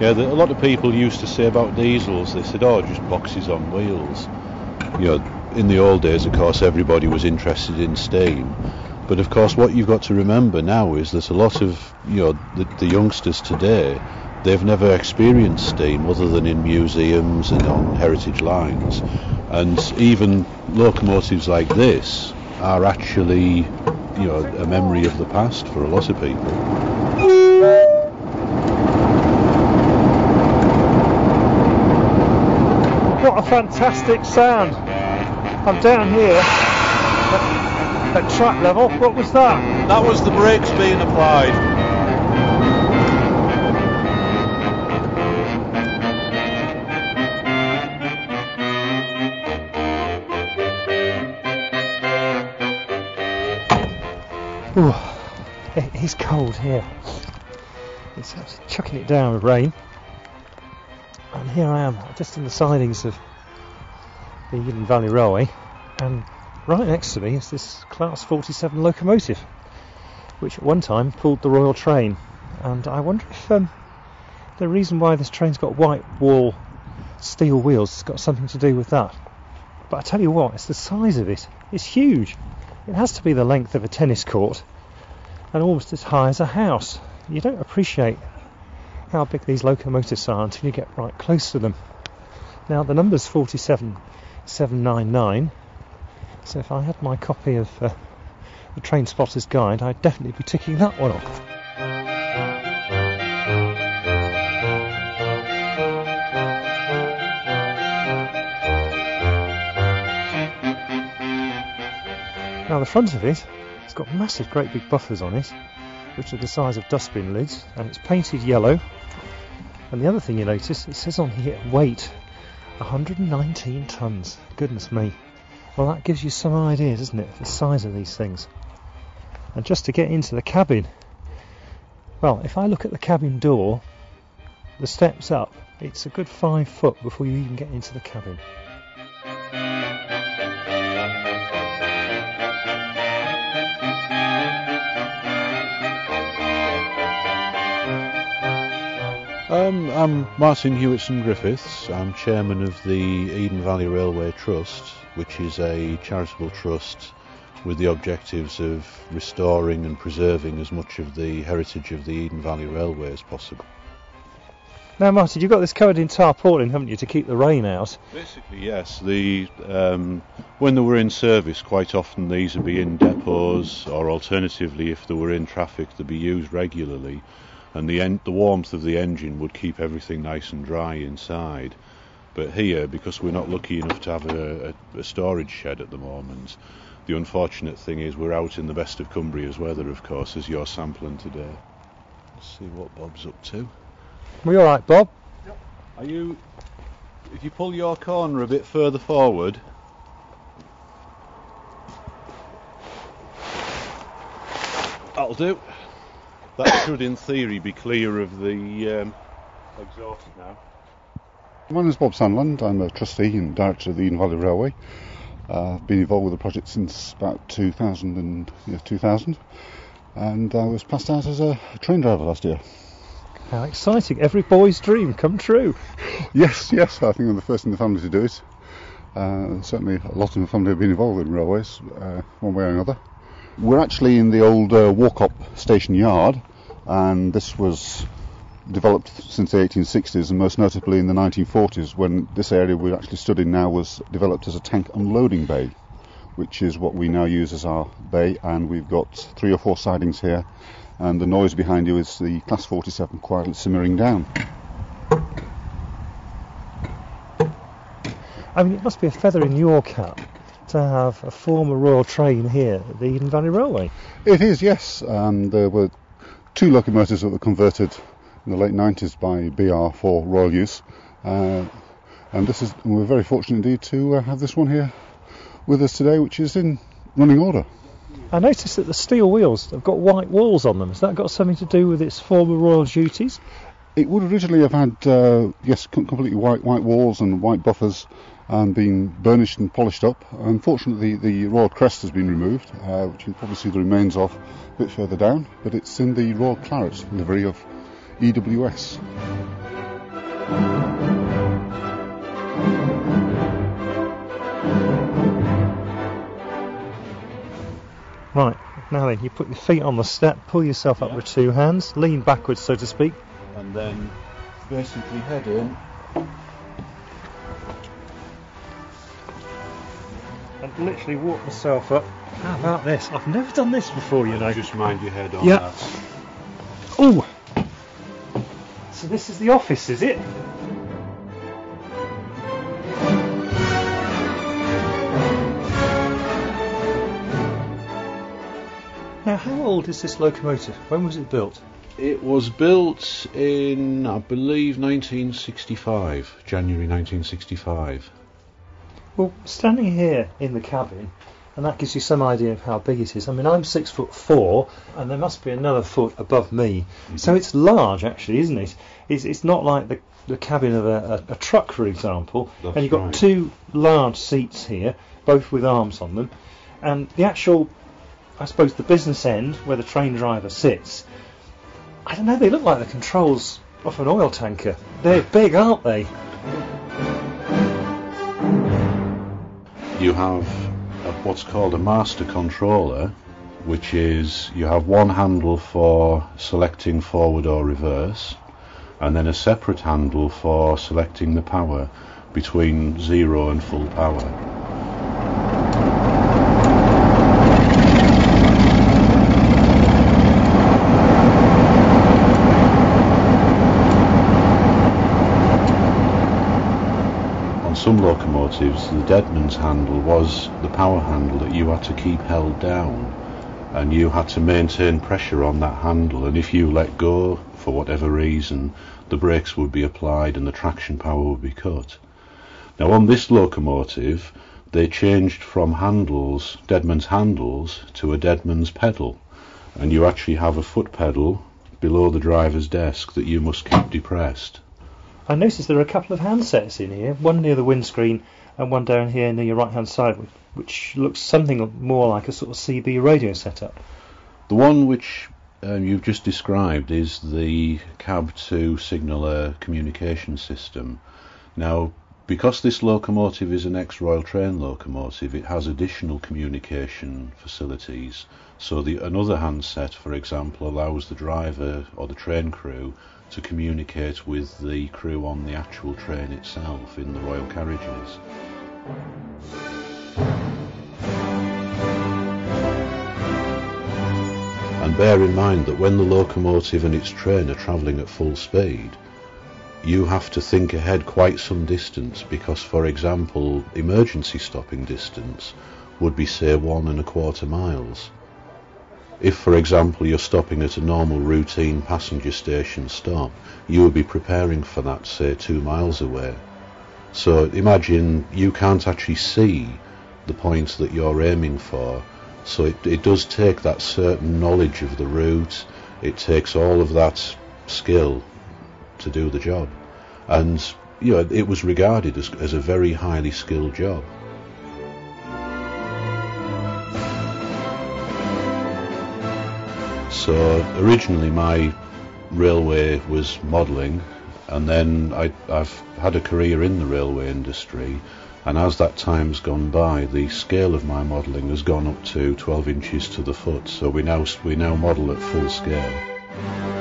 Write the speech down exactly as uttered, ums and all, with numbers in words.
Yeah, the, a lot of people used to say about diesels, they said, oh, just boxes on wheels. You know, in the old days, of course, everybody was interested in steam. But of course, what you've got to remember now is that a lot of, you know, the, the youngsters today, they've never experienced steam other than in museums and on heritage lines. And even locomotives like this are actually, you know, a memory of the past for a lot of people. What a fantastic sound. I'm down here at, at track level. What was that? That was the brakes being applied. Ooh, it is cold here. It's actually chucking it down with rain. And here I am, just in the sidings of the Eden Valley Railway, and right next to me is this Class forty-seven locomotive, which at one time pulled the Royal Train. And I wonder if um, the reason why this train's got white wall steel wheels has got something to do with that. But I tell you what, it's the size of it. It's huge. It has to be the length of a tennis court and almost as high as a house. You don't appreciate how big these locomotives are until you get right close to them. Now the number's forty-seven seven ninety-nine, so if I had my copy of uh, the Train Spotter's Guide, I'd definitely be ticking that one off. Now the front of it, it's got massive great big buffers on it, which are the size of dustbin lids, and it's painted yellow. And the other thing you notice, it says on here, weight one hundred nineteen tonnes. Goodness me. Well, that gives you some idea, doesn't it, the size of these things. And just to get into the cabin, well, if I look at the cabin door, the steps up, it's a good five foot before you even get into the cabin. Um, I'm Martin Hewitson-Griffiths. I'm chairman of the Eden Valley Railway Trust, which is a charitable trust with the objectives of restoring and preserving as much of the heritage of the Eden Valley Railway as possible. Now, Martin, you've got this covered in tarpaulin, haven't you, to keep the rain out? Basically, yes. The um, when they were in service, quite often these would be in depots, or alternatively, if they were in traffic, they'd be used regularly. And the en- the warmth of the engine would keep everything nice and dry inside. But here, because we're not lucky enough to have a, a, a storage shed at the moment, the unfortunate thing is we're out in the best of Cumbria's weather, of course, as you're sampling today. Let's see what Bob's up to. Are you alright, Bob? Yep. Are you... If you pull your corner a bit further forward... That'll do. That should, in theory, be clear of the um, exhaust now. My name is Bob Sandland. I'm a trustee and director of the Eden Valley Railway. Uh, I've been involved with the project since about two thousand, and, yeah, two thousand, and I was passed out as a train driver last year. How exciting. Every boy's dream come true. Yes, yes, I think I'm the first in the family to do it. Uh, certainly a lot of the family have been involved in railways, uh, one way or another. We're actually in the old uh, Walkop station yard, and this was developed since the eighteen sixties, and most notably in the nineteen forties, when this area we actually stood in now was developed as a tank unloading bay, which is what we now use as our bay. And we've got three or four sidings here, and the noise behind you is the Class forty-seven quietly simmering down. I mean, it must be a feather in your cap to have a former Royal Train here at the Eden Valley Railway. It is, yes. Um, there were two locomotives that were converted in the late nineties by B R for royal use, uh, and this is we're very fortunate indeed to uh, have this one here with us today, which is in running order. I noticed that the steel wheels have got white walls on them. Has that got something to do with its former royal duties? It would originally have had uh, yes, completely white white walls and white buffers, and been burnished and polished up. Unfortunately, the Royal Crest has been removed, uh, which you'll probably see the remains of a bit further down, but it's in the Royal Claret livery of E W S. Right, now then, you put your feet on the step, pull yourself up Yeah. with two hands, lean backwards, so to speak. And then basically head in. And literally walk myself up. How about this? I've never done this before, you know. Just mind your head on Yeah. that. Oh! So this is the office, is it? Now, how old is this locomotive? When was it built? It was built in, I believe, nineteen sixty-five, January nineteen sixty-five. Well, standing here in the cabin, and that gives you some idea of how big it is. I mean, I'm six foot four, and there must be another foot above me. Mm-hmm. So it's large, actually, isn't it? It's, it's not like the, the cabin of a, a, a truck, for example. That's and you've got right. two large seats here, both with arms on them. And the actual, I suppose, the business end, where the train driver sits, I don't know, they look like the controls off an oil tanker. They're big, aren't they? You have a, what's called a master controller, which is you have one handle for selecting forward or reverse, and then a separate handle for selecting the power between zero and full power. Some locomotives, the deadman's handle was the power handle that you had to keep held down, and you had to maintain pressure on that handle, and if you let go for whatever reason, the brakes would be applied and the traction power would be cut. Now on this locomotive they changed from handles, deadman's handles, to a deadman's pedal, and you actually have a foot pedal below the driver's desk that you must keep depressed. I noticed there are a couple of handsets in here, one near the windscreen and one down here near your right hand side, which, which looks something more like a sort of C B radio setup. The one which um, you've just described is the cab to signaller communication system. Now, because this locomotive is an ex-Royal Train locomotive, it has additional communication facilities. So the another handset, for example, allows the driver or the train crew to communicate with the crew on the actual train itself in the royal carriages. And bear in mind that when the locomotive and its train are travelling at full speed, you have to think ahead quite some distance, because, for example, emergency stopping distance would be, say, one and a quarter miles. If, for example, you're stopping at a normal routine passenger station stop, you would be preparing for that, say, two miles away. So imagine you can't actually see the points that you're aiming for, so it, it does take that certain knowledge of the route, it takes all of that skill to do the job. And, you know, it was regarded as, as a very highly skilled job. So originally my railway was modelling, and then I, I've had a career in the railway industry, and as that time's gone by, the scale of my modelling has gone up to twelve inches to the foot, so we now we now model at full scale.